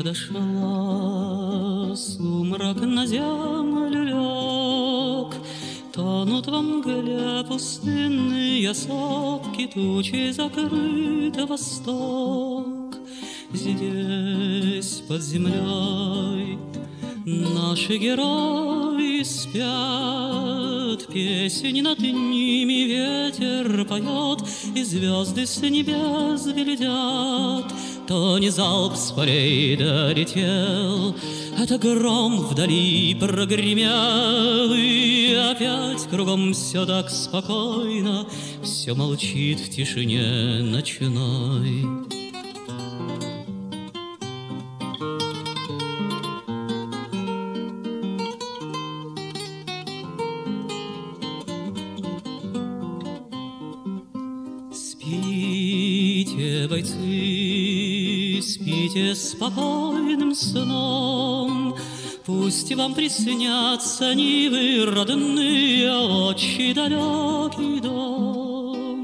подошла, сумрак на землю лег, тонут во мгле пустынные сопки, тучей закрыт восток. Здесь под землей наши герои спят, песни над ними ветер поет, и звезды с небес глядят. То не залп с полей долетел, это гром вдали прогремел, и опять кругом все так спокойно, все молчит в тишине ночной. Спите, бойцы, спите спокойным сном, пусть вам приснятся нивы родные, отчий далекий дом.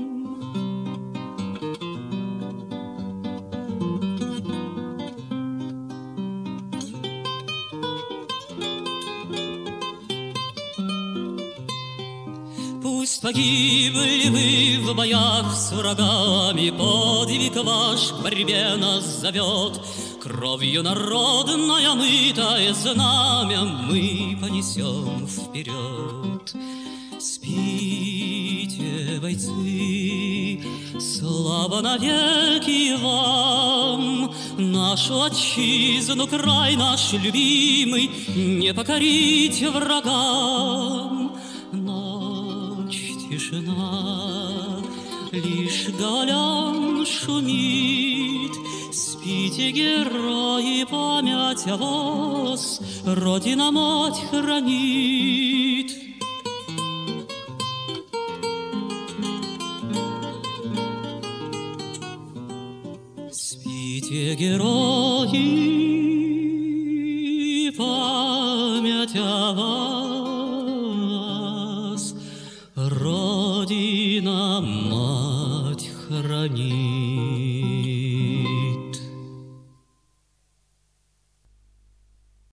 Пусть погибли вы в боях с врагами, подвиг ваш к борьбе нас зовет. Кровью народное мытое знамя мы понесем вперед. Спите, бойцы, слава навеки вам, нашу отчизну, край наш любимый, не покорить врагам. Тишина, лишь галян шумит. Спите, герои, память о вас Родина-мать хранит. Спите, герои, память о вас Родина-мать хранит.